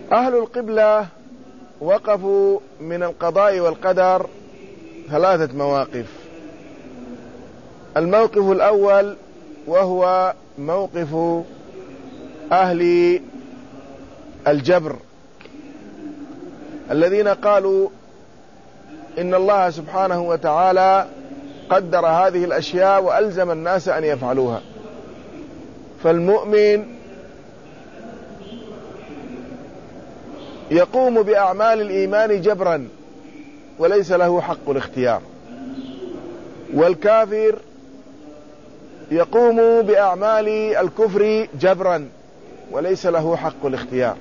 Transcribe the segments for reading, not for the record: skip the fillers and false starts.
أهل القبلة وقفوا من القضاء والقدر 3 مواقف. الموقف الأول وهو موقف أهل الجبر الذين قالوا إن الله سبحانه وتعالى قدر هذه الأشياء وألزم الناس أن يفعلوها، فالمؤمن يقوم بأعمال الإيمان جبرا وليس له حق الاختيار، والكافر يقوم بأعمال الكفر جبرا وليس له حق الاختيار.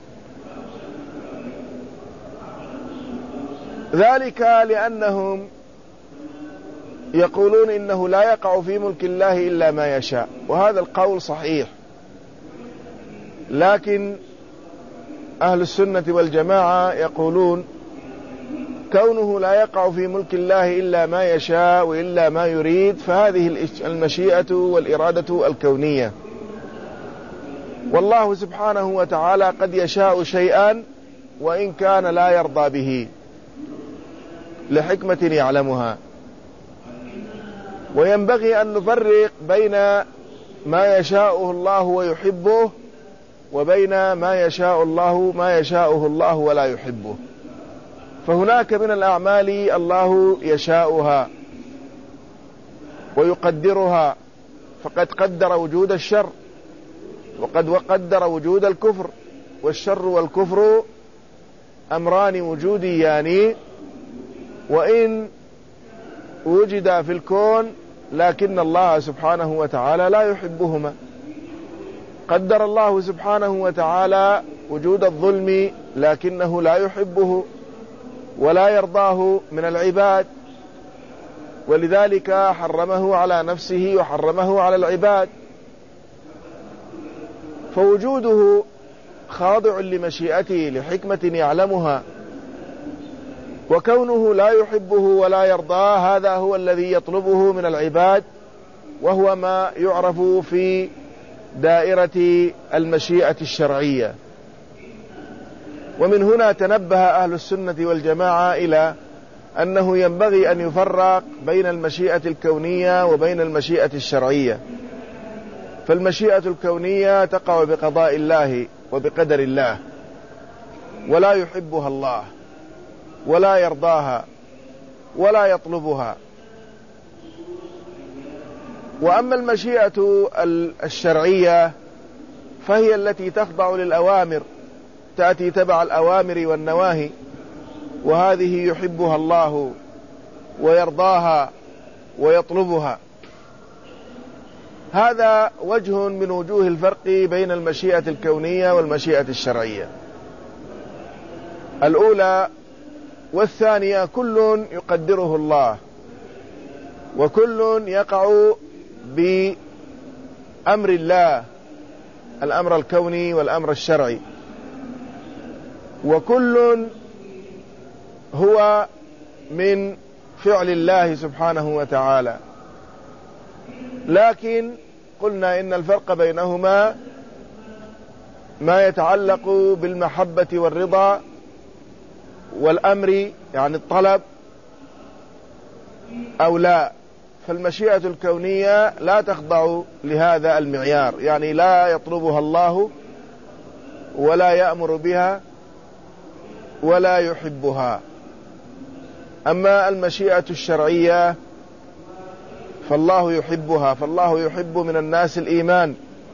ذلك لأنهم يقولون إنه لا يقع في ملك الله إلا ما يشاء، وهذا القول صحيح، لكن أهل السنة والجماعة يقولون كونه لا يقع في ملك الله إلا ما يشاء وإلا ما يريد، فهذه المشيئة والإرادة الكونية، والله سبحانه وتعالى قد يشاء شيئا وإن كان لا يرضى به لحكمة يعلمها. وينبغي أن نفرق بين ما يشاءه الله ويحبه وبين ما يشاءه الله ولا يحبه. فهناك من الأعمال الله يشاؤها ويقدرها، فقد قدر وجود الشر وقد قدر وجود الكفر، والشر والكفر أمران وجوديان وإن وجد في الكون، لكن الله سبحانه وتعالى لا يحبهما. قدر الله سبحانه وتعالى وجود الظلم لكنه لا يحبه ولا يرضاه من العباد، ولذلك حرمه على نفسه وحرمه على العباد. فوجوده خاضع لمشيئته لحكمة يعلمها، وكونه لا يحبه ولا يرضاه هذا هو الذي يطلبه من العباد، وهو ما يعرف في دائرة المشيئة الشرعية. ومن هنا تنبه أهل السنة والجماعة إلى أنه ينبغي أن يفرق بين المشيئة الكونية وبين المشيئة الشرعية. فالمشيئة الكونية تقع بقضاء الله وبقدر الله، ولا يحبها الله ولا يرضاها ولا يطلبها. وأما المشيئة الشرعية فهي التي تخضع للأوامر، تأتي تبع الأوامر والنواهي، وهذه يحبها الله ويرضاها ويطلبها. هذا وجه من وجوه الفرق بين المشيئة الكونية والمشيئة الشرعية. الأولى والثانية كل يقدره الله، وكل يقع بأمر الله، الأمر الكوني والأمر الشرعي، وكل هو من فعل الله سبحانه وتعالى. لكن قلنا إن الفرق بينهما ما يتعلق بالمحبة والرضا والأمر، يعني الطلب أو لا. فالمشيئة الكونية لا تخضع لهذا المعيار، يعني لا يطلبها الله ولا يأمر بها ولا يحبها. أما المشيئة الشرعية فالله يحبها، فالله يحب من الناس الإيمان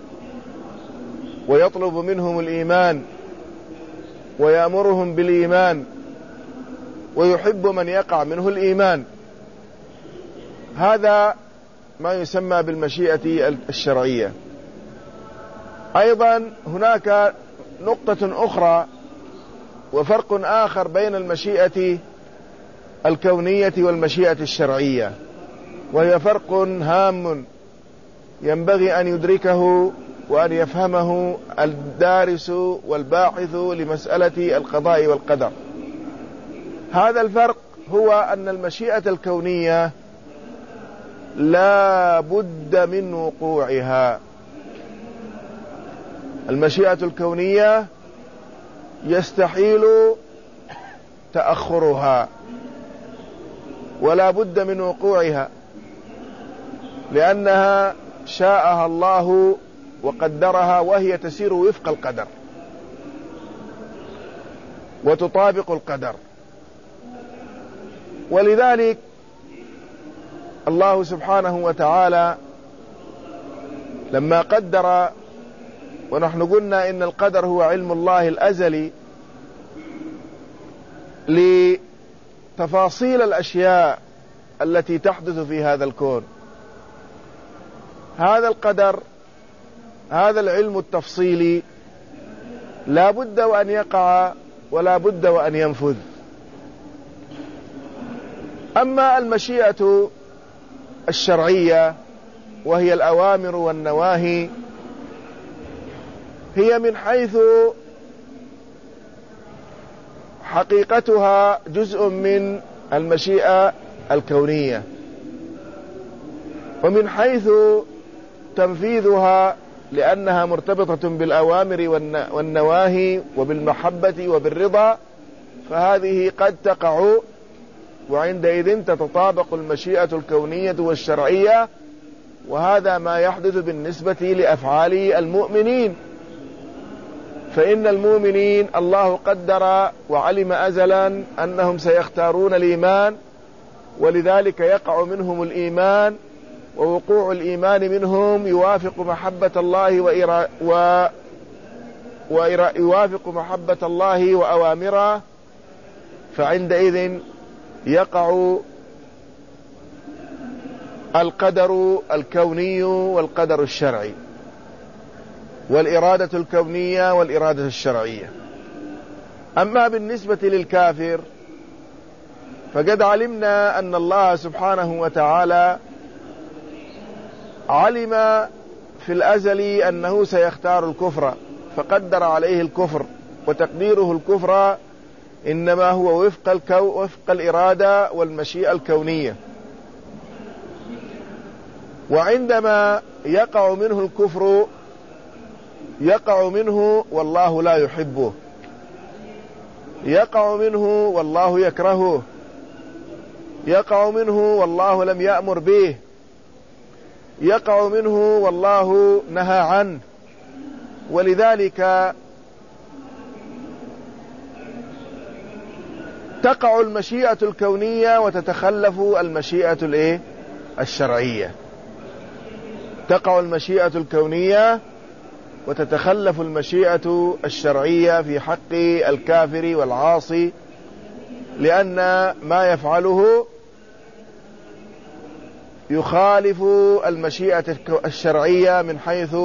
ويطلب منهم الإيمان ويأمرهم بالإيمان، ويحب من يقع منه الإيمان. هذا ما يسمى بالمشيئة الشرعية. أيضا هناك نقطة أخرى وفرق آخر بين المشيئة الكونية والمشيئة الشرعية، وهي فرق هام ينبغي أن يدركه وأن يفهمه الدارس والباحث لمسألة القضاء والقدر. هذا الفرق هو أن المشيئة الكونية لا بد من وقوعها. المشيئة الكونية يستحيل تأخرها ولا بد من وقوعها، لأنها شاءها الله وقدرها، وهي تسير وفق القدر وتطابق القدر. ولذلك الله سبحانه وتعالى لما قدر، ونحن قلنا إن القدر هو علم الله الأزلي لتفاصيل الأشياء التي تحدث في هذا الكون، هذا القدر، هذا العلم التفصيلي لا بد وأن يقع ولا بد وأن ينفذ. أما المشيئة الشرعية وهي الأوامر والنواهي، هي من حيث حقيقتها جزء من المشيئة الكونية، ومن حيث تنفيذها لأنها مرتبطة بالأوامر والنواهي وبالمحبة وبالرضا، فهذه قد تقع، وعندئذ تتطابق المشيئة الكونية والشرعية. وهذا ما يحدث بالنسبة لأفعال المؤمنين، فإن المؤمنين الله قدر وعلم أزلا أنهم سيختارون الإيمان، ولذلك يقع منهم الإيمان، ووقوع الإيمان منهم يوافق محبة الله يوافق محبة الله وأوامره، فعندئذ يقع القدر الكوني والقدر الشرعي، والإرادة الكونية والإرادة الشرعية. أما بالنسبة للكافر فقد علمنا أن الله سبحانه وتعالى علم في الأزل أنه سيختار الكفر، فقدر عليه الكفر، وتقديره الكفر إنما هو وفق الإرادة والمشيئة الكونية. وعندما يقع منه الكفر يقع منه والله لا يحبه، يقع منه والله يكرهه، يقع منه والله لم يأمر به، يقع منه والله نهى عنه. ولذلك تقع المشيئة الكونية وتتخلف المشيئة الشرعية، تقع المشيئة الكونية وتتخلف المشيئة الشرعية في حق الكافر والعاصي، لأن ما يفعله يخالف المشيئة الشرعية من حيث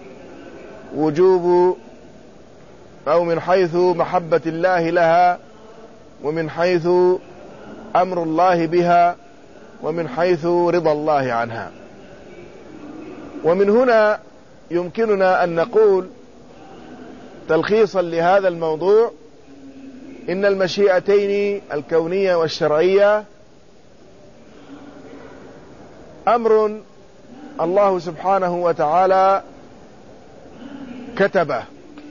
وجوب أو من حيث محبة الله لها، ومن حيث أمر الله بها، ومن حيث رضا الله عنها. ومن هنا يمكننا أن نقول تلخيصا لهذا الموضوع إن المشيئتين الكونية والشرعية أمر الله سبحانه وتعالى كتبه.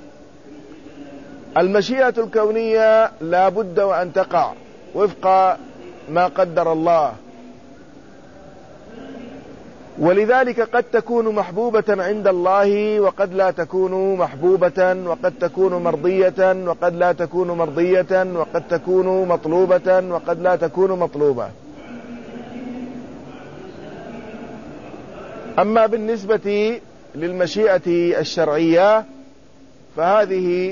المشيئة الكونية لا بد وأن تقع وفق ما قدر الله، ولذلك قد تكون محبوبة عند الله وقد لا تكون محبوبة، وقد تكون مرضية وقد لا تكون مرضية، وقد تكون مطلوبة وقد لا تكون مطلوبة. أما بالنسبة للمشيئة الشرعية فهذه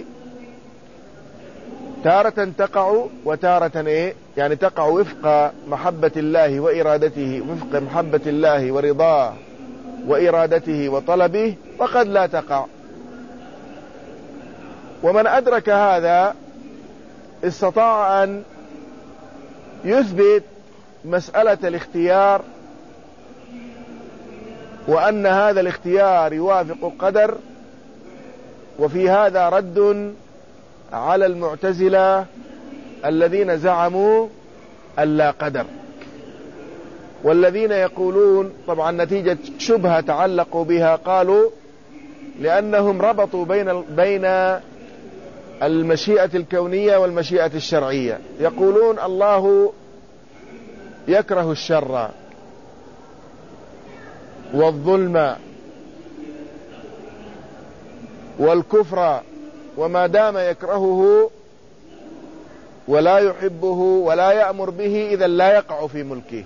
تارة تقع وتارة يعني تقع وفق محبة الله وإرادته، وفق محبة الله ورضاه وإرادته وطلبه، وقد لا تقع. ومن أدرك هذا استطاع أن يثبت مسألة الاختيار، وأن هذا الاختيار يوافق القدر. وفي هذا رد على المعتزلة الذين زعموا ألا قدر، والذين يقولون طبعا نتيجة شبهة تعلقوا بها، قالوا لأنهم ربطوا بين المشيئة الكونية والمشيئة الشرعية. يقولون الله يكره الشر والظلم والكفر، وما دام يكرهه ولا يحبه ولا يأمر به إذا لا يقع في ملكه.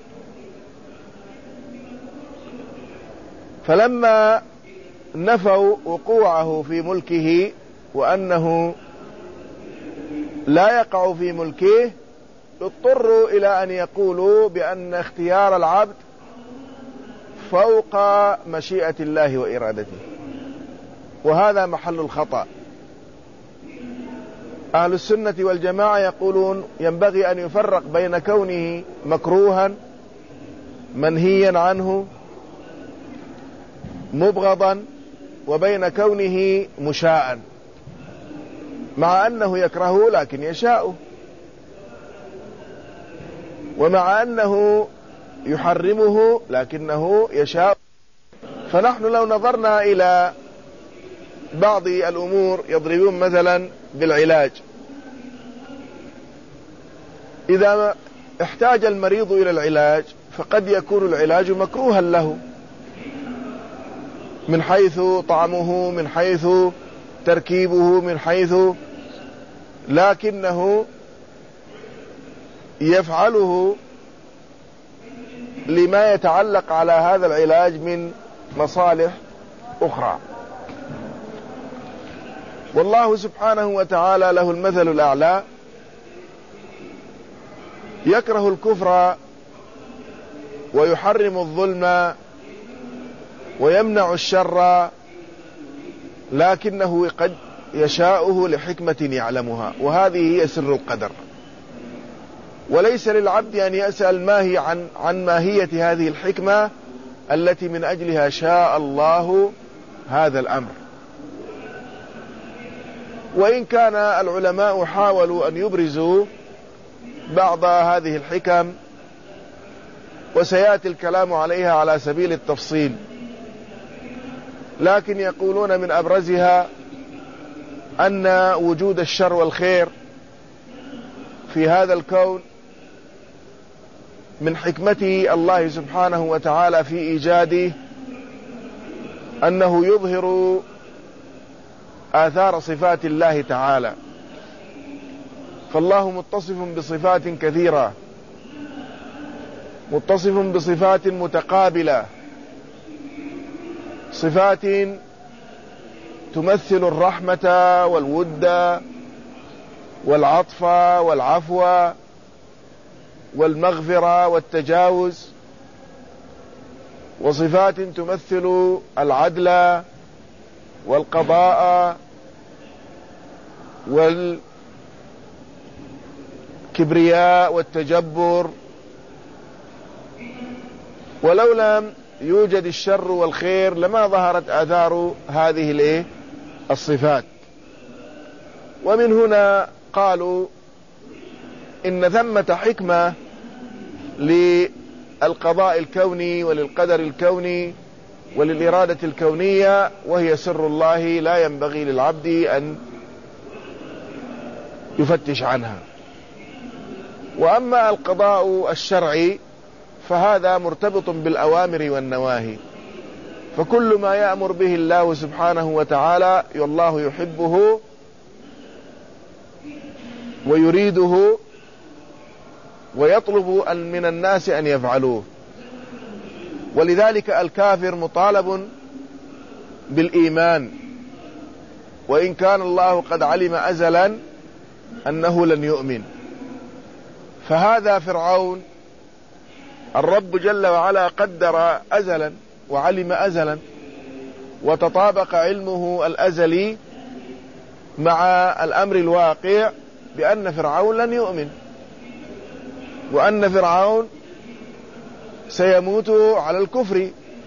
فلما نفوا وقوعه في ملكه وأنه لا يقع في ملكه، اضطروا إلى أن يقولوا بأن اختيار العبد فوق مشيئة الله وإرادته، وهذا محل الخطأ. أهل السنة والجماعة يقولون ينبغي أن يفرق بين كونه مكروها منهيا عنه مبغضا وبين كونه مشاء، مع أنه يكرهه لكن يشاءه، ومع أنه يحرمه لكنه يشاء. فنحن لو نظرنا إلى بعض الأمور، يضربون مثلا بالعلاج. إذا احتاج المريض إلى العلاج فقد يكون العلاج مكروها له من حيث طعمه، من حيث تركيبه، من حيث، لكنه يفعله لما يتعلق على هذا العلاج من مصالح أخرى. والله سبحانه وتعالى له المثل الأعلى، يكره الكفر ويحرم الظلم ويمنع الشر، لكنه قد يشاءه لحكمة يعلمها، وهذه هي سر القدر. وليس للعبد أن يسأل ما هي عن ماهية هذه الحكمة التي من أجلها شاء الله هذا الأمر. وإن كان العلماء حاولوا أن يبرزوا بعض هذه الحكم، وسيأتي الكلام عليها على سبيل التفصيل، لكن يقولون من أبرزها أن وجود الشر والخير في هذا الكون من حكمة الله سبحانه وتعالى في إيجاده أنه يظهر آثار صفات الله تعالى. فالله متصف بصفات كثيرة، متصف بصفات متقابلة، صفات تمثل الرحمة والود والعطف والعفو والمغفرة والتجاوز، وصفات تمثل العدل والقضاء والكبرياء والتجبر. ولو لم يوجد الشر والخير لما ظهرت آثار هذه الصفات. ومن هنا قالوا إن ثمة حكمة للقضاء الكوني وللقدر الكوني وللإرادة الكونية، وهي سر الله لا ينبغي للعبد أن يفتش عنها. وأما القضاء الشرعي فهذا مرتبط بالأوامر والنواهي، فكل ما يأمر به الله سبحانه وتعالى والله يحبه ويريده ويطلب من الناس أن يفعلوه. ولذلك الكافر مطالب بالإيمان، وإن كان الله قد علم أزلا أنه لن يؤمن. فهذا فرعون الرب جل وعلا قدر أزلا وعلم أزلا، وتطابق علمه الأزلي مع الأمر الواقع بأن فرعون لن يؤمن، وأن فرعون سيموت على الكفر،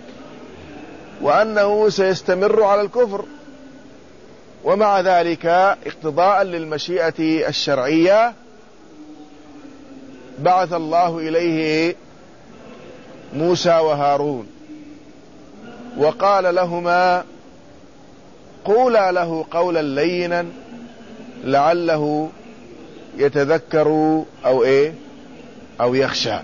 وأنه سيستمر على الكفر. ومع ذلك اقتضاء للمشيئة الشرعية بعث الله إليه موسى وهارون وقال لهما: قولا له قولا لينا لعله يتذكر أو أو يخشى.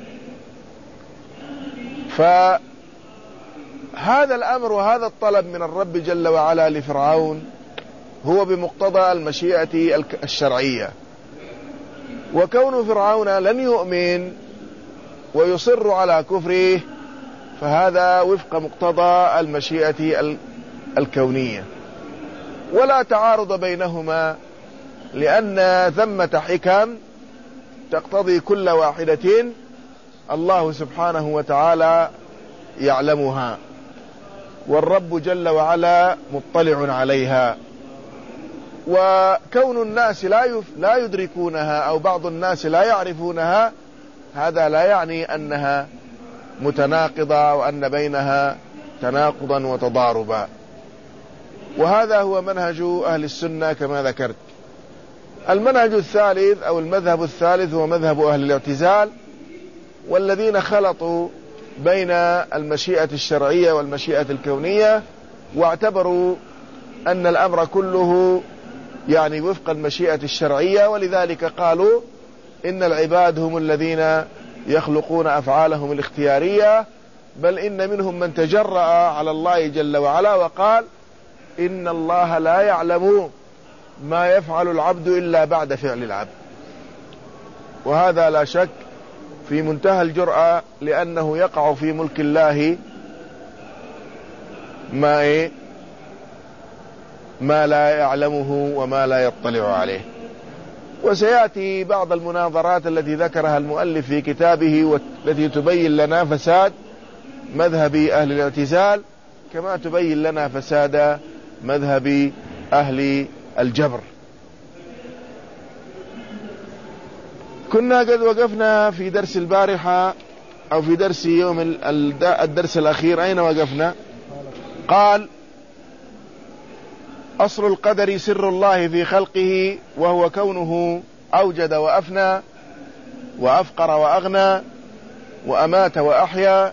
فهذا الأمر وهذا الطلب من الرب جل وعلا لفرعون هو بمقتضى المشيئة الشرعية. وكون فرعون لن يؤمن ويصر على كفره فهذا وفق مقتضى المشيئة الكونية، ولا تعارض بينهما، لأن ثمة حكم تقتضي كل واحدة الله سبحانه وتعالى يعلمها، والرب جل وعلا مطلع عليها. وكون الناس لا يدركونها أو بعض الناس لا يعرفونها هذا لا يعني أنها متناقضة وأن بينها تناقضا وتضاربا. وهذا هو منهج أهل السنة كما ذكرت. المنهج الثالث أو المذهب الثالث هو مذهب أهل الاعتزال، والذين خلطوا بين المشيئة الشرعية والمشيئة الكونية، واعتبروا أن الأمر كله يعني وفق المشيئة الشرعية، ولذلك قالوا إن العباد هم الذين يخلقون أفعالهم الاختيارية، بل إن منهم من تجرأ على الله جل وعلا وقال إن الله لا يعلم ما يفعل العبد إلا بعد فعل العبد. وهذا لا شك في منتهى الجرأة، لأنه يقع في ملك الله ما لا يعلمه وما لا يطلع عليه. وسيأتي بعض المناظرات التي ذكرها المؤلف في كتابه والتي تبين لنا فساد مذهب أهل الاعتزال كما تبين لنا فساد مذهب أهل الجبر. كنا قد وقفنا في درس البارحة أو في درس يوم الدرس الأخير. أين وقفنا؟ قال أصل القدر سر الله في خلقه، وهو كونه أوجد وأفنى وأفقر وأغنى وأمات وأحيا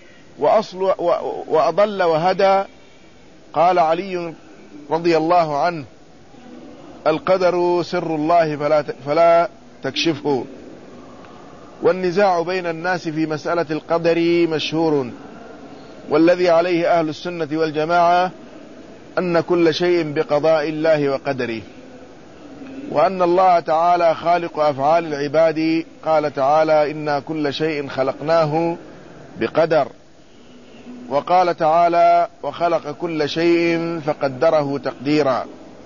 وأضل وهدى. قال علي رضي الله عنه القدر سر الله فلا تكشفه. والنزاع بين الناس في مسألة القدر مشهور، والذي عليه أهل السنة والجماعة أن كل شيء بقضاء الله وقدره، وأن الله تعالى خالق أفعال العباد. قال تعالى إنا كل شيء خلقناه بقدر، وقال تعالى وخلق كل شيء فقدره تقديرا.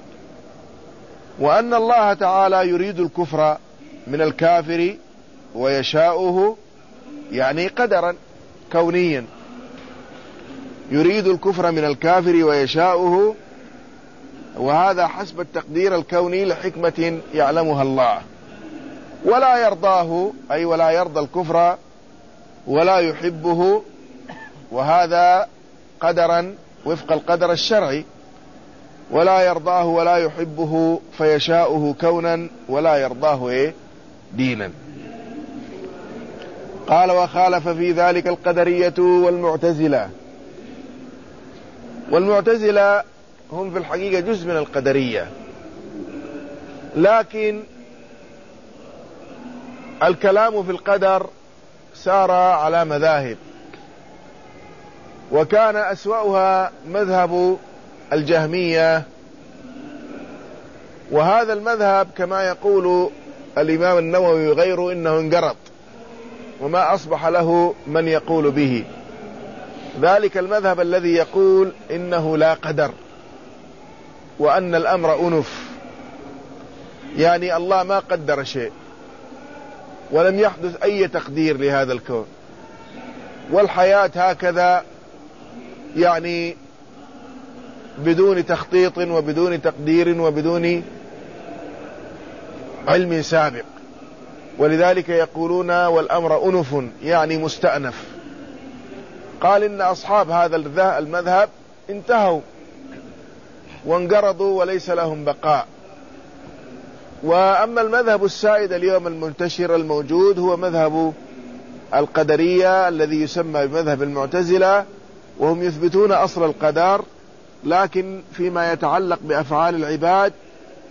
وأن الله تعالى يريد الكفر من الكافر ويشاؤه، يعني قدرا كونيا، يريد الكفر من الكافر ويشاؤه، وهذا حسب التقدير الكوني لحكمة يعلمها الله. ولا يرضاه أي ولا يرضى الكفر ولا يحبه، وهذا قدرا وفق القدر الشرعي. ولا يرضاه ولا يحبه فيشاؤه كونا ولا يرضاه دينا. قال وخالف في ذلك القدرية والمعتزلة. والمعتزلة هم في الحقيقة جزء من القدرية، لكن الكلام في القدر سار على مذاهب، وكان أسوأها مذهب الجهمية. وهذا المذهب كما يقول الإمام النووي وغيره إنه انقرض وما أصبح له من يقول به. ذلك المذهب الذي يقول إنه لا قدر وأن الأمر أنف، يعني الله ما قدر شيء ولم يحدث أي تقدير لهذا الكون، والحياة هكذا يعني بدون تخطيط وبدون تقدير وبدون علم سابق. ولذلك يقولون والأمر أنف يعني مستأنف. قال إن أصحاب هذا المذهب انتهوا وانقرضوا وليس لهم بقاء. وأما المذهب السائد اليوم المنتشر الموجود هو مذهب القدرية الذي يسمى بمذهب المعتزلة، وهم يثبتون أصل القدر، لكن فيما يتعلق بأفعال العباد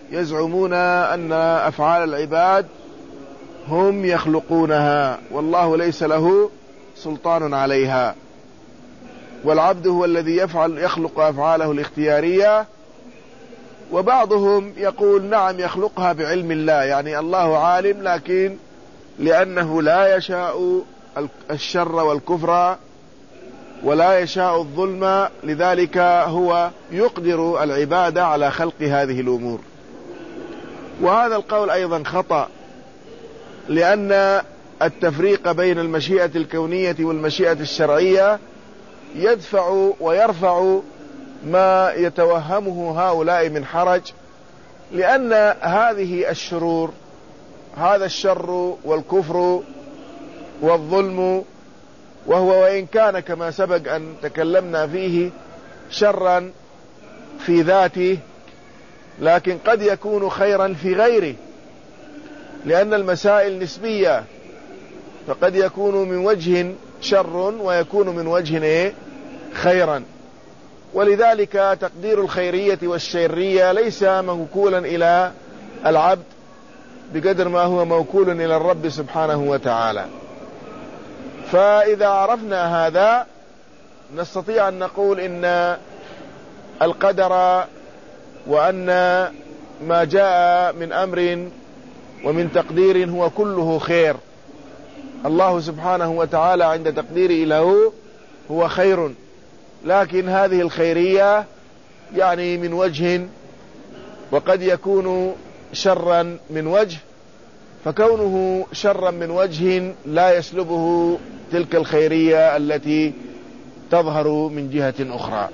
يزعمون أن أفعال العباد هم يخلقونها والله ليس له سلطان عليها، والعبد هو الذي يخلق أفعاله الاختيارية. وبعضهم يقول نعم يخلقها بعلم الله، يعني الله عالم، لكن لأنه لا يشاء الشر والكفر ولا يشاء الظلم، لذلك هو يقدر العبادة على خلق هذه الأمور. وهذا القول أيضا خطأ، لأن التفريق بين المشيئة الكونية والمشيئة الشرعية يدفع ويرفع ما يتوهمه هؤلاء من حرج، لأن هذه الشرور، هذا الشر والكفر والظلم، وهو وإن كان كما سبق أن تكلمنا فيه شرا في ذاته، لكن قد يكون خيرا في غيره، لأن المسائل نسبية، فقد يكون من وجه شر ويكون من وجه خيرا. ولذلك تقدير الخيرية والشرية ليس موكولا إلى العبد بقدر ما هو موكول إلى الرب سبحانه وتعالى. فإذا عرفنا هذا نستطيع أن نقول إن القدر وأن ما جاء من أمر ومن تقدير هو كله خير. الله سبحانه وتعالى عند تقديره له هو خير، لكن هذه الخيرية يعني من وجه، وقد يكون شرا من وجه، فكونه شرا من وجه لا يسلبه تلك الخيرية التي تظهر من جهة أخرى.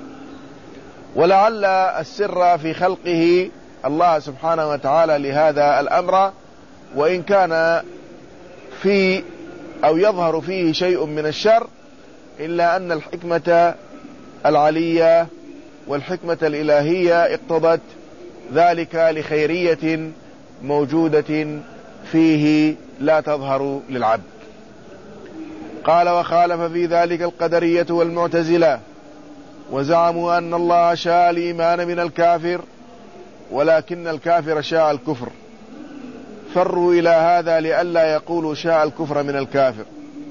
ولعل السر في خلقه الله سبحانه وتعالى لهذا الأمر، وإن كان في أو يظهر فيه شيء من الشر، إلا أن الحكمة العلية والحكمة الإلهية اقتضت ذلك لخيرية موجودة فيه لا تظهر للعبد. قال: وخالف في ذلك القدرية والمعتزلة، وزعموا أن الله شاء الإيمان من الكافر، ولكن الكافر شاء الكفر، فروا إلى هذا لئلا يقولوا شاء الكفر من الكافر.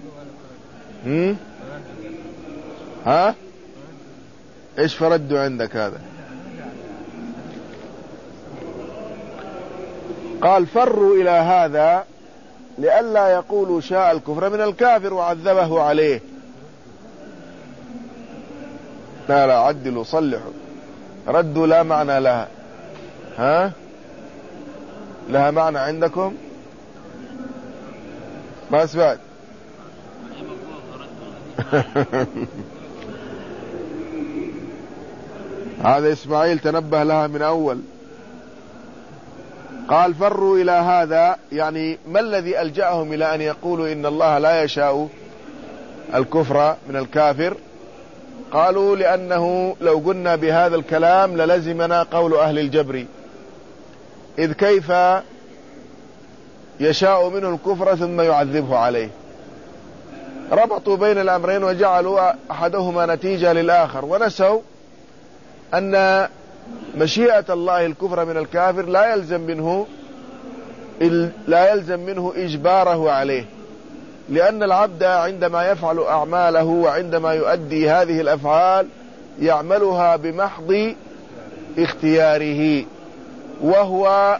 ها؟ إيش فردوا عندك هذا؟ قال: فروا إلى هذا لئلا يقولوا شاء الكفر من الكافر وعذبه عليه. لا عدلوا صلحوا، ردوا لا معنى لها. ها؟ لها معنى عندكم؟ ما سمعت. هذا إسماعيل تنبه لها من أول. قال: فروا إلى هذا، يعني ما الذي ألجأهم إلى أن يقولوا إن الله لا يشاء الكفر من الكافر؟ قالوا: لأنه لو قلنا بهذا الكلام للزمنا قول أهل الجبر، إذ كيف يشاء منه الكفر ثم يعذبه عليه. ربطوا بين الأمرين وجعلوا أحدهما نتيجة للآخر، ونسوا أن مشيئة الله الكفر من الكافر لا يلزم منه إجباره عليه، لأن العبد عندما يفعل أعماله وعندما يؤدي هذه الأفعال يعملها بمحض اختياره، وهو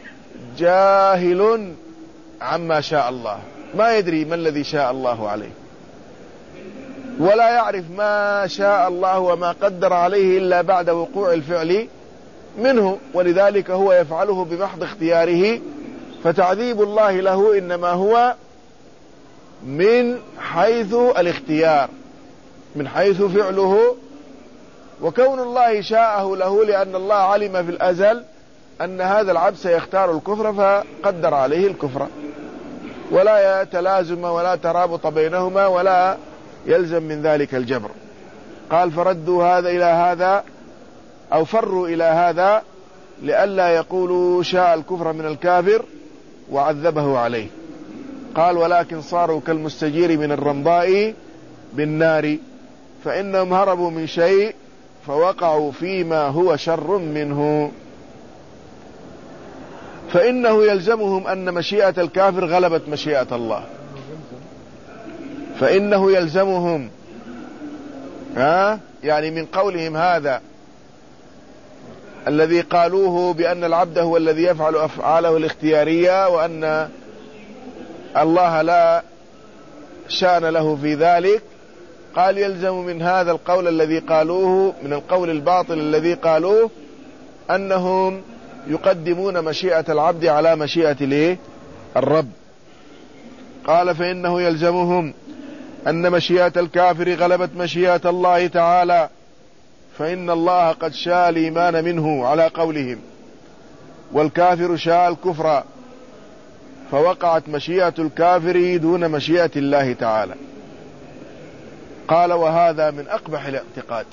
جاهل عما شاء الله، ما يدري ما الذي شاء الله عليه، ولا يعرف ما شاء الله وما قدر عليه إلا بعد وقوع الفعل منه، ولذلك هو يفعله بمحض اختياره. فتعذيب الله له إنما هو من حيث الاختيار، من حيث فعله، وكون الله شاءه له لأن الله علم في الأزل أن هذا العبد سيختار الكفر فقدر عليه الكفر، ولا تلازم ولا ترابط بينهما ولا يلزم من ذلك الجبر. قال: فردوا هذا إلى هذا، أو فروا إلى هذا لئلا يقولوا شاء الكفر من الكافر وعذبه عليه. قال: ولكن صاروا كالمستجير من الرمضاء بالنار، فإنهم هربوا من شيء فوقعوا فيما هو شر منه. فإنه يلزمهم أن مشيئة الكافر غلبت مشيئة الله. فإنه يلزمهم يعني من قولهم هذا الذي قالوه بأن العبد هو الذي يفعل أفعاله الاختيارية وأن الله لا شأن له في ذلك، قال يلزم من هذا القول الذي قالوه، من القول الباطل الذي قالوه، أنهم يقدمون مشيئة العبد على مشيئة الرب. قال فإنه يلزمهم أن مشيئة الكافر غلبت مشيئة الله تعالى، فإن الله قد شاء الإيمان منه على قولهم، والكافر شاء الكفر، فوقعت مشيئة الكافر دون مشيئة الله تعالى. قال وهذا من أقبح الاعتقاد،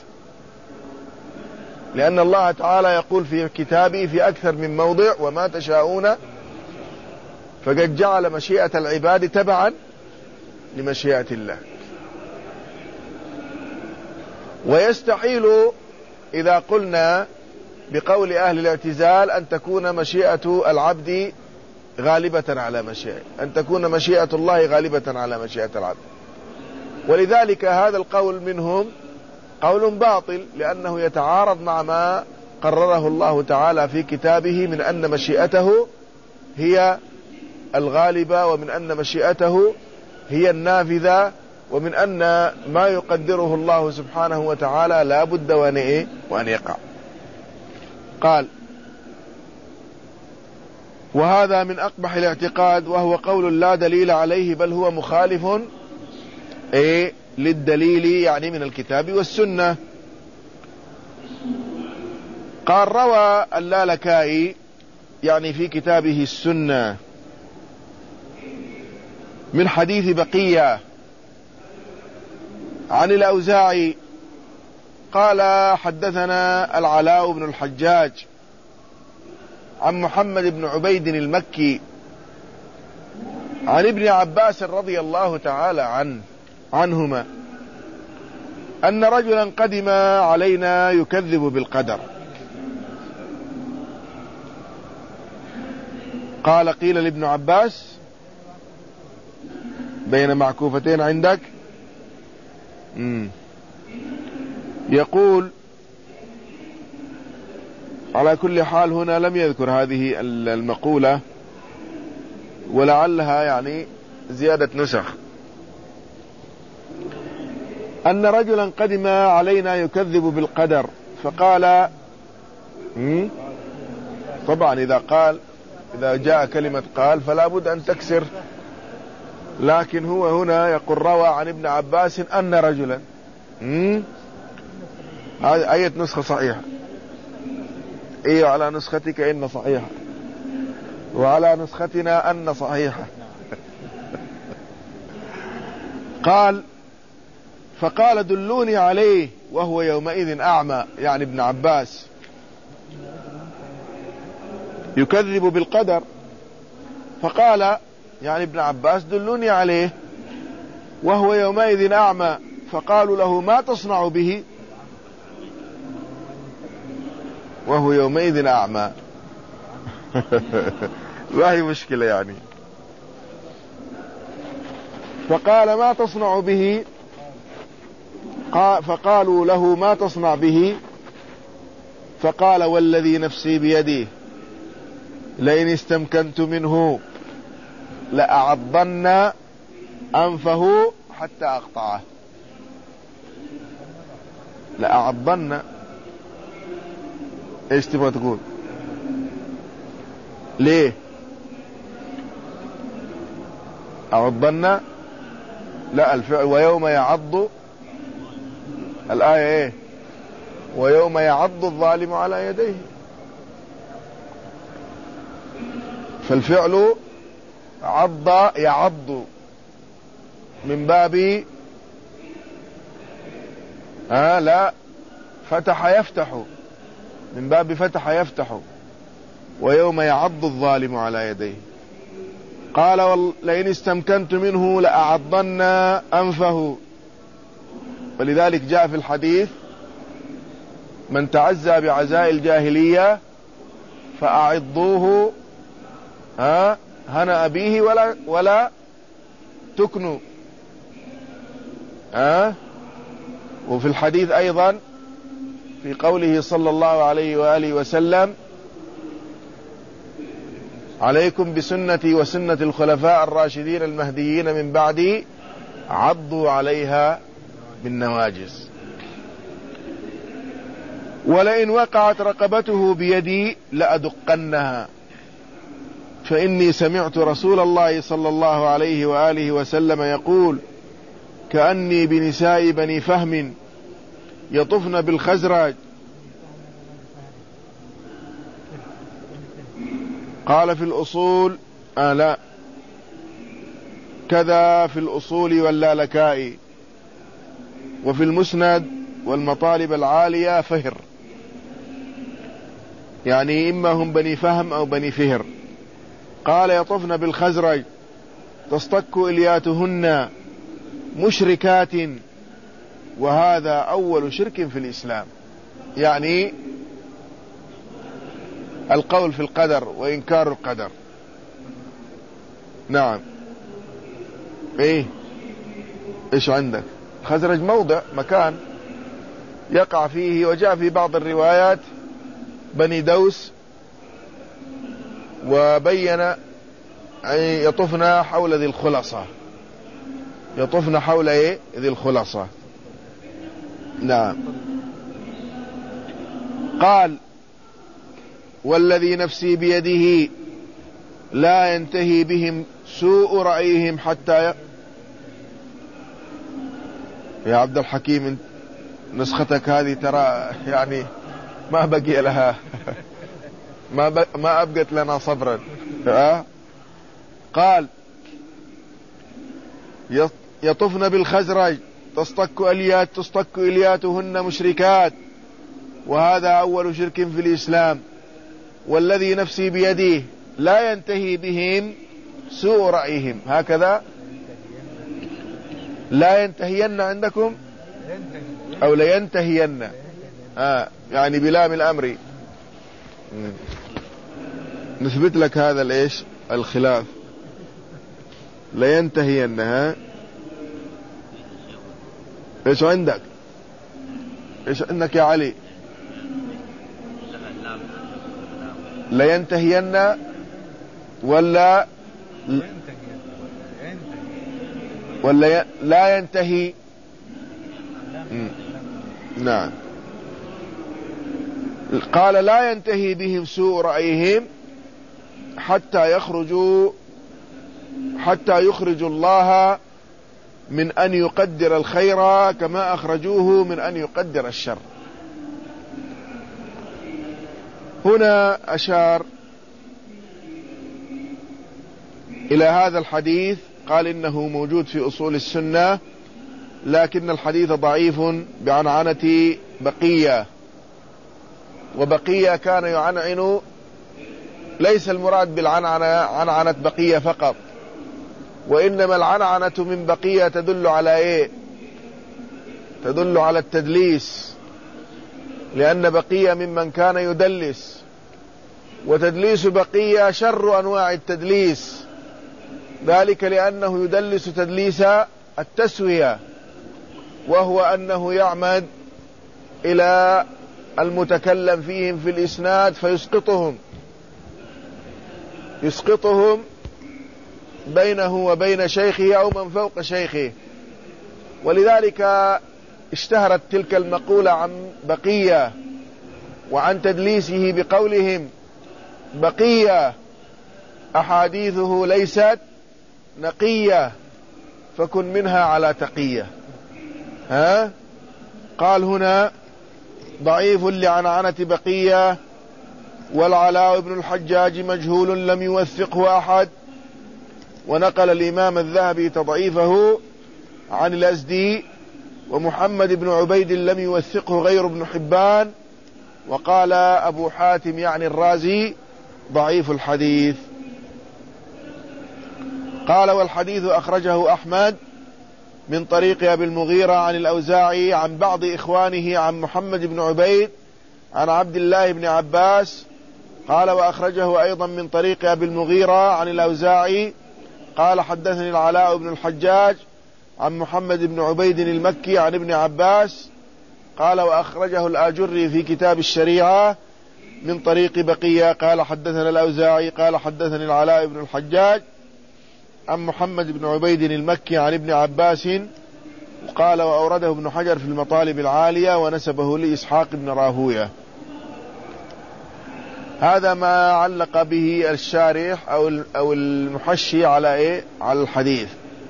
لأن الله تعالى يقول في كتابه في أكثر من موضع وما تشاءون، فقد جعل مشيئة العباد تبعا لمشيئة الله. ويستحيل إذا قلنا بقول أهل الاعتزال أن تكون مشيئة العبد غالبة على مشيئة، أن تكون مشيئة الله غالبة على مشيئة العبد. ولذلك هذا القول منهم قول باطل، لأنه يتعارض مع ما قرره الله تعالى في كتابه من أن مشيئته هي الغالبة، ومن أن مشيئته هي النافذة، ومن أن ما يقدره الله سبحانه وتعالى لا بد وأن يقع. قال وهذا من أقبح الاعتقاد، وهو قول لا دليل عليه، بل هو مخالف للدليل، يعني من الكتاب والسنة. قال روى اللالكائي يعني في كتابه السنة من حديث بقية عن الأوزاعي قال حدثنا العلاء بن الحجاج عن محمد بن عبيد المكي عن ابن عباس رضي الله تعالى عنهما أن رجلا قدم علينا يكذب بالقدر. قال قيل لابن عباس بين معكوفتين عندك يقول على كل حال هنا لم يذكر هذه المقولة، ولعلها يعني زيادة نسخ. أن رجلا قدم علينا يكذب بالقدر فقال طبعا إذا جاء كلمة قال فلا بد أن تكسر، لكن هو هنا يقول روى عن ابن عباس أن رجلا. هذه أية نسخة صحيحة؟ إيه على نسختك إن صحيحة، وعلى نسختنا أن صحيحة. قال فقال دلوني عليه وهو يومئذ أعمى، يعني ابن عباس يكذب بالقدر، فقال يعني ابن عباس دلوني عليه وهو يومئذ أعمى، فقالوا له ما تصنع به وهو يومئذ أعمى؟ وهي مشكلة يعني. فقال ما تصنع به؟ فقالوا له ما تصنع به؟ فقال والذي نفسي بيده لئن استمكنت منه لأعضن أنفه حتى أقطعه. لأعضن ايش تبغى تقول؟ ليه أعضن؟ لا، الفعل ويوم يعض، الآية ايه؟ ويوم يعض الظالم على يديه. فالفعل عض يعض من باب لا فتح يفتح، من باب فتح يفتح. ويوم يعض الظالم على يديه. قال لئن استمكنت منه لأعضن أنفه. ولذلك جاء في الحديث من تعزى بعزاء الجاهلية فأعضوه هنا أبيه ولا تكنوا. وفي الحديث أيضا في قوله صلى الله عليه وآله وسلم: عليكم بسنتي وسنة الخلفاء الراشدين المهديين من بعدي عضوا عليها بالنواجذ. ولئن وقعت رقبته بيدي لأدقنها، فإني سمعت رسول الله صلى الله عليه وآله وسلم يقول: كأني بنساء بني فهم يطفن بالخزرج. قال في الأصول لا كذا في الأصول واللالكائي، وفي المسند والمطالب العالية فهر، يعني إما هم بني فهم أو بني فهر. قال: يطفن بالخزرج تصطك إلياتهن مشركات، وهذا أول شرك في الإسلام، يعني القول في القدر وإنكار القدر. نعم. إيش عندك؟ خزرج موضع مكان يقع فيه، وجاء في بعض الروايات بني دوس، وبين يطفن حول ذي الخلصة، يطفن حول ذي الخلصة. نعم. قال: والذي نفسي بيده لا ينتهي بهم سوء رأيهم حتى يا عبد الحكيم، نسختك هذه ترى يعني ما بقي لها ما أبقت لنا صبرا. قال: يطفن بالخزرج تصطك إلياتهن مشركات، وهذا أول شرك في الإسلام. والذي نفسي بيده لا ينتهي بهم سوء رأيهم، هكذا لا ينتهين عندكم أو لينتهين، يعني بلام الأمر. نثبت لك هذا الإيش الخلاف، لينتهين. إيش عندك؟ إيش عندك يا علي؟ لينتهين ولا لا ينتهي؟ نعم. قال: لا ينتهي بهم سوء رأيهم حتى يخرجوا الله من أن يقدر الخير كما أخرجوه من أن يقدر الشر. هنا أشار إلى هذا الحديث، قال إنه موجود في أصول السنة، لكن الحديث ضعيف بعنعنة بقية. وبقية كان يعنعن، ليس المراد بالعنعنة عنعنة بقية فقط، وإنما العنعنة من بقية تدل على إيه؟ تدل على التدليس، لأن بقية ممن كان يدلس، وتدليس بقية شر أنواع التدليس، ذلك لأنه يدلس تدليس التسوية، وهو أنه يعمد إلى المتكلم فيهم في الإسناد يسقطهم بينه وبين شيخه أو من فوق شيخه. ولذلك اشتهرت تلك المقولة عن بقية وعن تدليسه بقولهم: بقية أحاديثه ليست نقية، فكن منها على تقية. قال هنا: ضعيف لعنعنة بقية، والعلاء بن الحجاج مجهول لم يوثقه أحد. ونقل الإمام الذهبي تضعيفه عن الأزدي، ومحمد بن عبيد لم يوثقه غير ابن حبان. وقال أبو حاتم يعني الرازي: ضعيف الحديث. قال: والحديث أخرجه أحمد من طريق أبي المغيرة عن الأوزاعي عن بعض إخوانه عن محمد بن عبيد عن عبد الله بن عباس قال وأخرجه أيضا من طريق أبي المغيرة عن الأوزاعي قال حدثني العلاء بن الحجاج عن محمد بن عبيد المكي عن ابن عباس قال وأخرجه الآجري في كتاب الشريعة من طريق بقية قال حدثنا الأوزاعي قال حدثني العلاء بن الحجاج عن محمد بن عبيد المكي عن ابن عباس قال وأورده ابن حجر في المطالب العالية ونسبه لإسحاق بن راهوية. هذا ما علق به الشارح أو المحشي على الحديث.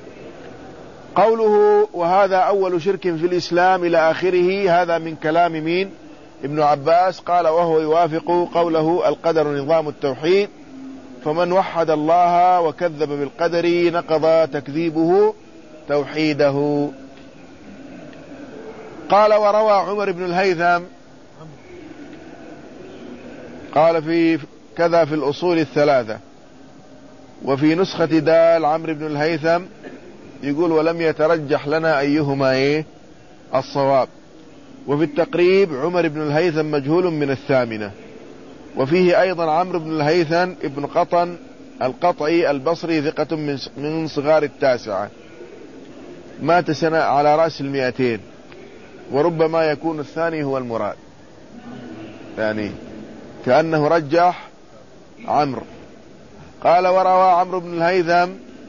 قوله وهذا أول شرك في الإسلام إلى آخره، هذا من كلام مين؟ ابن عباس. قال وهو يوافق قوله القدر نظام التوحيد، فمن وحد الله وكذب بالقدر نقض تكذيبه توحيده. قال وروى عمر بن الهيثم قال في كذا في الأصول الثلاثة، وفي نسخة دال عمرو بن الهيثم يقول ولم يترجح لنا أيهما الصواب. وفي التقريب عمر بن الهيثم مجهول من الثامنة. وفيه أيضا عمرو بن الهيثم ابن قطن القطعي البصري ثقة من صغار التاسعة، مات سنة على رأس 200، وربما يكون الثاني هو المراد، يعني كأنه رجح عمرو. قال وروى عمرو بن الهيثم،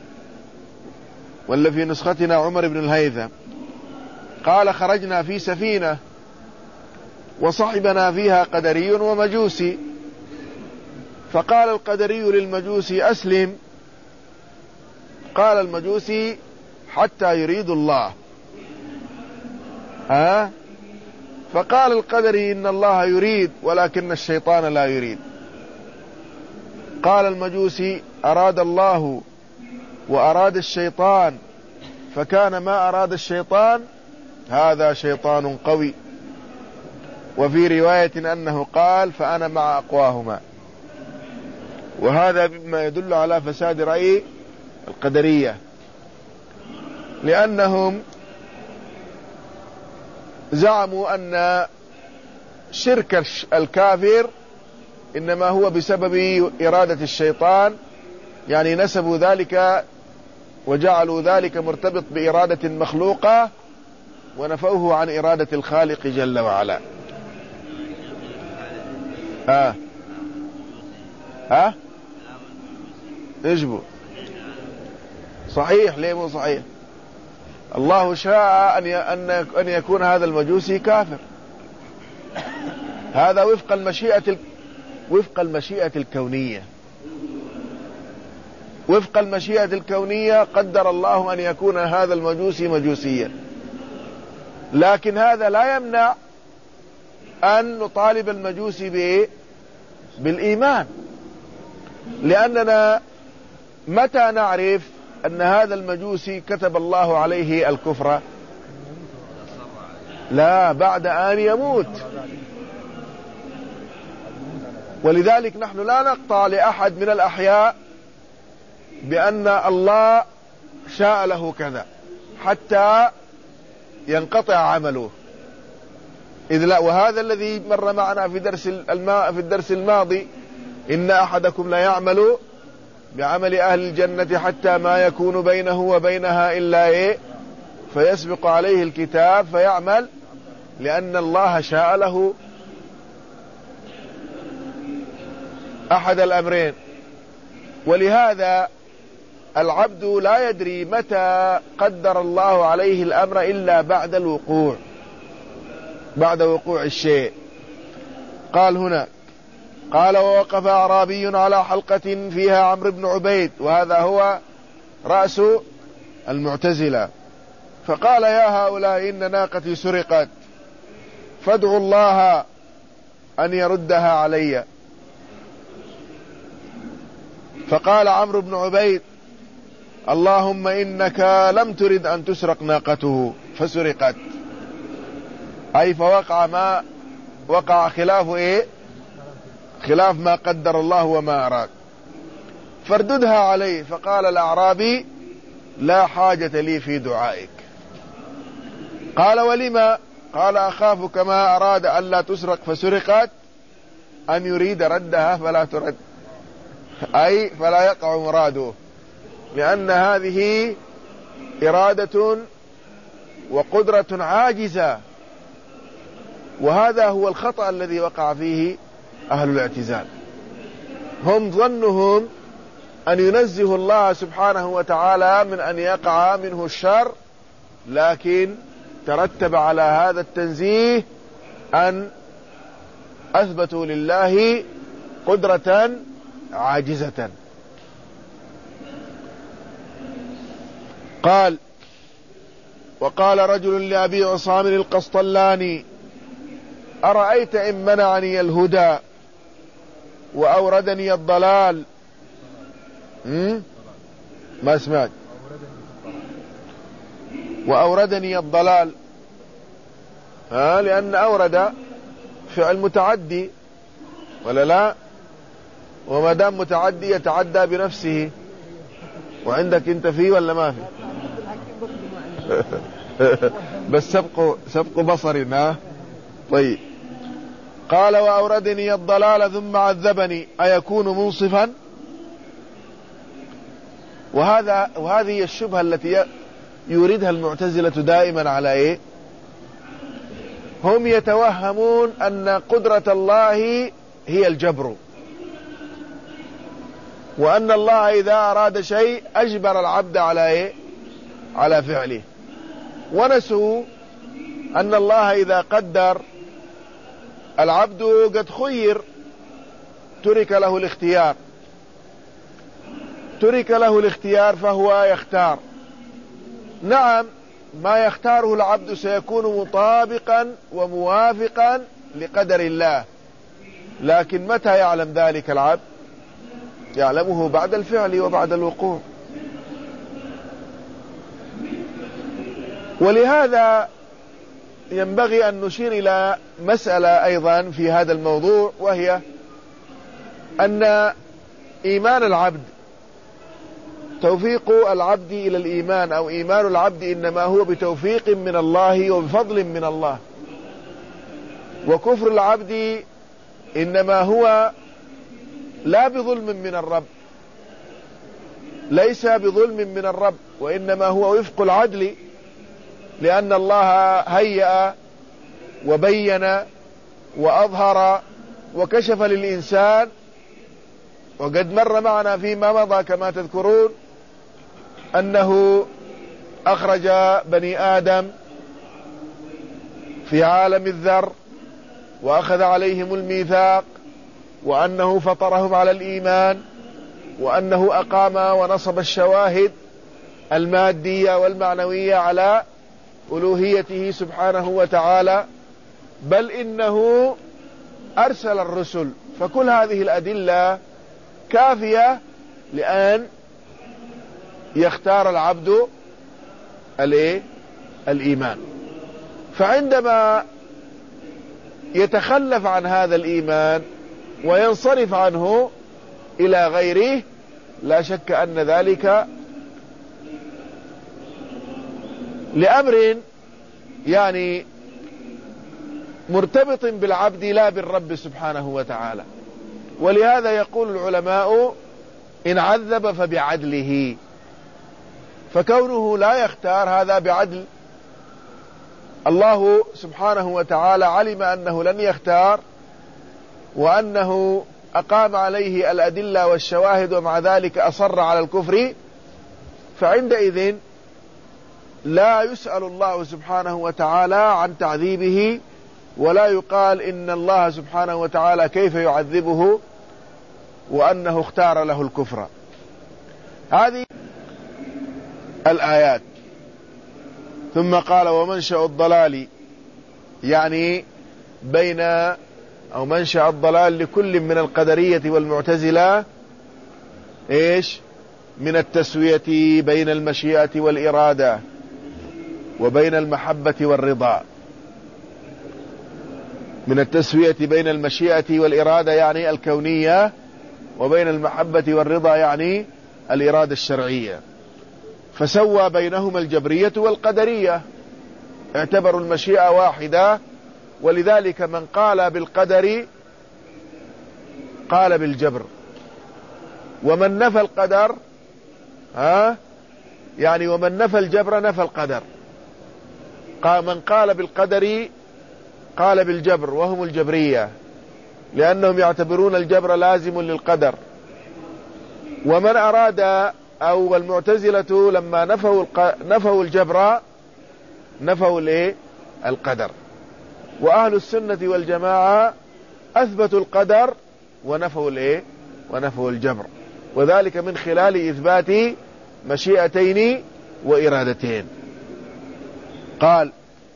ولا في نسختنا عمر بن الهيثم قال خرجنا في سفينة وصحبنا فيها قدري ومجوسي، فقال القدري للمجوسي أسلم، قال المجوسي حتى يريد الله. فقال القدري إن الله يريد ولكن الشيطان لا يريد. قال المجوسي أراد الله وأراد الشيطان، فكان ما أراد الشيطان هذا شيطان قوي. وفي رواية أنه قال فأنا مع أقواهما. وهذا مما يدل على فساد رأي القدرية، لأنهم زعموا أن شرك الكافر إنما هو بسبب إرادة الشيطان، يعني نسبوا ذلك وجعلوا ذلك مرتبط بإرادة مخلوقة ونفوه عن إرادة الخالق جل وعلا. اجبوا صحيح، ليه مو صحيح؟ الله شاء أن يكون هذا المجوسي كافر. هذا وفق المشيئة الكونية. وفق المشيئة الكونية قدر الله أن يكون هذا المجوسي مجوسيا، لكن هذا لا يمنع أن نطالب المجوسي بالإيمان، لأننا متى نعرف أن هذا المجوسي كتب الله عليه الكفر؟ لا، بعد أن يموت. ولذلك نحن لا نقطع لأحد من الأحياء بأن الله شاء له كذا حتى ينقطع عمله، إذ لا. وهذا الذي مر معنا في الدرس الماضي، إن أحدكم لا يعمل بعمل أهل الجنة حتى ما يكون بينه وبينها إلا فيسبق عليه الكتاب فيعمل، لأن الله شاء له أحد الأمرين. ولهذا العبد لا يدري متى قدر الله عليه الأمر إلا بعد الوقوع، بعد وقوع الشيء. قال هنا قال ووقف أعرابي على حلقة فيها عمرو بن عبيد، وهذا هو رأس المعتزلة، فقال يا هؤلاء إن ناقتي سرقت فادعوا الله أن يردها علي. فقال عمرو بن عبيد اللهم إنك لم ترد أن تسرق ناقته فسرقت، أي فوقع ما وقع خلاف ما قدر الله وما أراد، فارددها عليه. فقال الأعرابي لا حاجة لي في دعائك. قال ولما؟ قال أخاف كما أراد أن لا تسرق فسرقت أن يريد ردها فلا ترد، أي فلا يقع مراده، لأن هذه إرادة وقدرة عاجزة. وهذا هو الخطأ الذي وقع فيه أهل الاعتزال. هم ظنهم أن ينزه الله سبحانه وتعالى من أن يقع منه الشر، لكن ترتب على هذا التنزيه أن أثبتوا لله قدرة عاجزة. قال: وقال رجل لأبي عصام القسطلاني: أرأيت إن منعني الهدى وأوردني الضلال. ما سمعت. وأوردني الضلال، لأن أورد فعل متعدي ولا لا؟ وما دام متعدي يتعدى بنفسه. وعندك انت فيه ولا ما في؟ بس سبق بصرنا. طيب. قال: وأوردني الضلال ثم عذبني أيكون منصفا؟ وهذه الشبهة التي يريدها المعتزلة دائما على إيه؟ هم يتوهمون أن قدرة الله هي الجبر، وأن الله إذا أراد شيء أجبر العبد على إيه؟ على فعله. ونسوا أن الله إذا قدر العبد قد خير، ترك له الاختيار فهو يختار. نعم، ما يختاره العبد سيكون مطابقا وموافقا لقدر الله، لكن متى يعلم ذلك العبد؟ يعلمه بعد الفعل وبعد الوقوع. ولهذا ينبغي أن نشير إلى مسألة أيضا في هذا الموضوع، وهي أن إيمان العبد، توفيق العبد إلى الإيمان أو إيمان العبد إنما هو بتوفيق من الله وبفضل من الله، وكفر العبد إنما هو لا بظلم من الرب، ليس بظلم من الرب، وإنما هو وفق العدل، لأن الله هيأ وبين وأظهر وكشف للإنسان. وقد مر معنا فيما مضى كما تذكرون أنه أخرج بني آدم في عالم الذر وأخذ عليهم الميثاق، وأنه فطرهم على الإيمان، وأنه أقام ونصب الشواهد المادية والمعنوية على ألوهيته سبحانه وتعالى، بل إنه أرسل الرسل. فكل هذه الأدلة كافية لأن يختار العبد الإيمان. فعندما يتخلف عن هذا الإيمان وينصرف عنه إلى غيره، لا شك أن ذلك لأمر يعني مرتبط بالعبد لا بالرب سبحانه وتعالى. ولهذا يقول العلماء: إن عذب فبعدله. فكونه لا يختار هذا بعدل. الله سبحانه وتعالى علم أنه لن يختار، وأنه أقام عليه الأدلة والشواهد، ومع ذلك أصر على الكفر، فعندئذ لا يسأل الله سبحانه وتعالى عن تعذيبه، ولا يقال إن الله سبحانه وتعالى كيف يعذبه وأنه اختار له الكفر. هذه الآيات. ثم قال: ومنشأ الضلال، يعني بين أو منشأ الضلال لكل من القدرية والمعتزلة إيش؟ من التسوية بين المشيئة والإرادة وبين المحبة والرضا. من التسوية بين المشيئة والإرادة يعني الكونية، وبين المحبة والرضا يعني الإرادة الشرعية. فسوى بينهما الجبرية والقدرية، اعتبروا المشيئة واحدة. ولذلك من قال بالقدر قال بالجبر. ومن نفى القدر يعني ومن نفى الجبر نفى القدر. من قال بالقدر قال بالجبر، وهم الجبرية، لأنهم يعتبرون الجبر لازم للقدر. ومن أراد أو المعتزلة لما نفوا الجبر نفوا القدر. وأهل السنة والجماعة أثبتوا القدر ونفوا الجبر، وذلك من خلال إثبات مشيئتين وإرادتين. قال: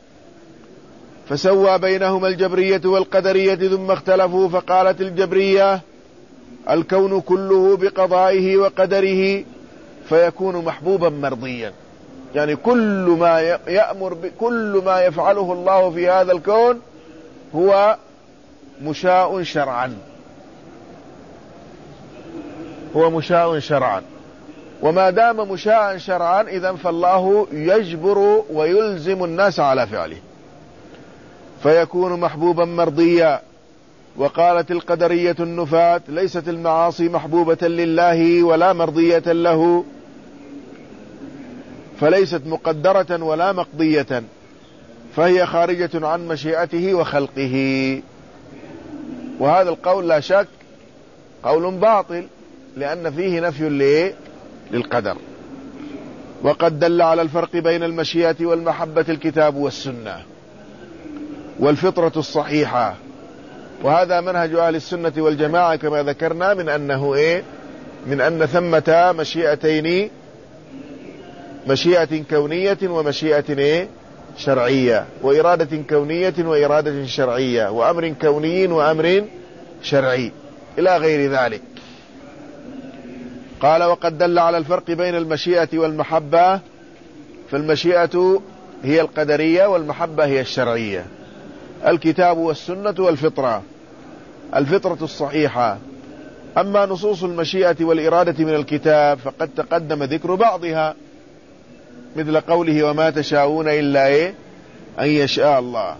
فسوى بينهما الجبرية والقدرية ثم اختلفوا، فقالت الجبرية: الكون كله بقضائه وقدره فيكون محبوبا مرضيا. يعني كل ما يفعله الله في هذا الكون هو مشاء شرعا، وما دام مشاء شرعا إذن فالله يجبر ويلزم الناس على فعله، فيكون محبوبا مرضيا. وقالت القدرية النفاة: ليست المعاصي محبوبة لله ولا مرضية له، فليست مقدرة ولا مقضية، فهي خارجة عن مشيئته وخلقه. وهذا القول لا شك قول باطل، لأن فيه نفي للقدر. وقد دل على الفرق بين المشيئة والمحبة الكتاب والسنة والفطرة الصحيحة. وهذا منهج أهل السنة والجماعة كما ذكرنا، من أن ثمة مشيئتين، مشيئة كونية ومشيئة شرعية، وإرادة كونية وإرادة شرعية، وأمر كوني وأمر شرعي إلى غير ذلك. قال: وقد دل على الفرق بين المشيئة والمحبة، فالمشيئة هي القدرية والمحبة هي الشرعية. الكتاب والسنة والفطرة، الفطرة الصحيحة. أما نصوص المشيئة والإرادة من الكتاب فقد تقدم ذكر بعضها، مثل قوله: وما تشاءون إلا أن يشاء الله.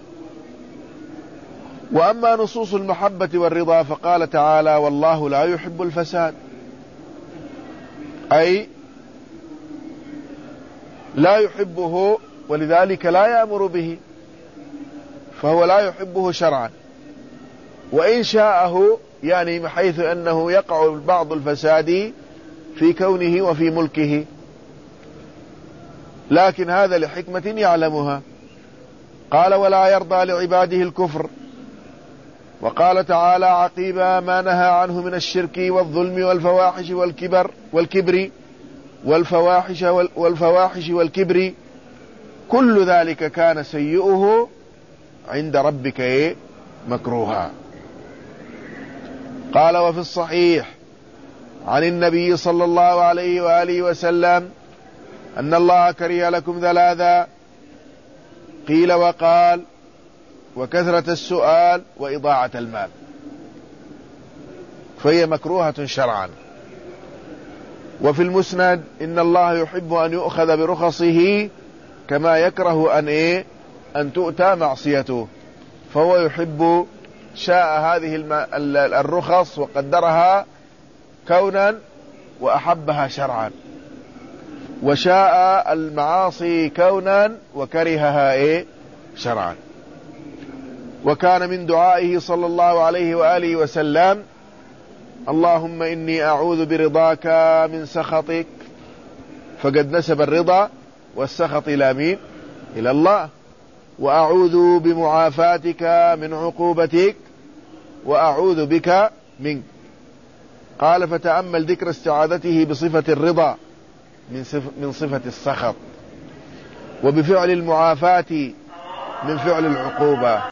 وأما نصوص المحبة والرضا فقال تعالى: والله لا يحب الفساد، أي لا يحبه ولذلك لا يأمر به، فهو لا يحبه شرعا. وإن شاءه يعني حيث أنه يقع بعض الفساد في كونه وفي ملكه، لكن هذا لحكمة يعلمها. قال: ولا يرضى لعباده الكفر. وقال تعالى عقيب ما نهى عنه من الشرك والظلم والفواحش والكبر والفواحش والكبر، كل ذلك كان سيئه عند ربك مكروها. قال: وفي الصحيح عن النبي صلى الله عليه وآله وسلم أن الله كره لكم ثلاثا: قيل وقال، وكثرة السؤال، وإضاعة المال. فهي مكروهة شرعا. وفي المسند إن الله يحب أن يؤخذ برخصه كما يكره أن تؤتى معصيته، فهو يحب شاء هذه الرخص وقدرها كونا وأحبها شرعا، وشاء المعاصي كونا وكرهها شرعا. وكان من دعائه صلى الله عليه وآله وسلم: اللهم إني أعوذ برضاك من سخطك، فقد نسب الرضا والسخط إلى مين؟ إلى الله. وأعوذ بمعافاتك من عقوبتك، وأعوذ بك منك. قال: فتأمل ذكر استعاذته بصفة الرضا من صفة السخط، وبفعل المعافاة من فعل العقوبة.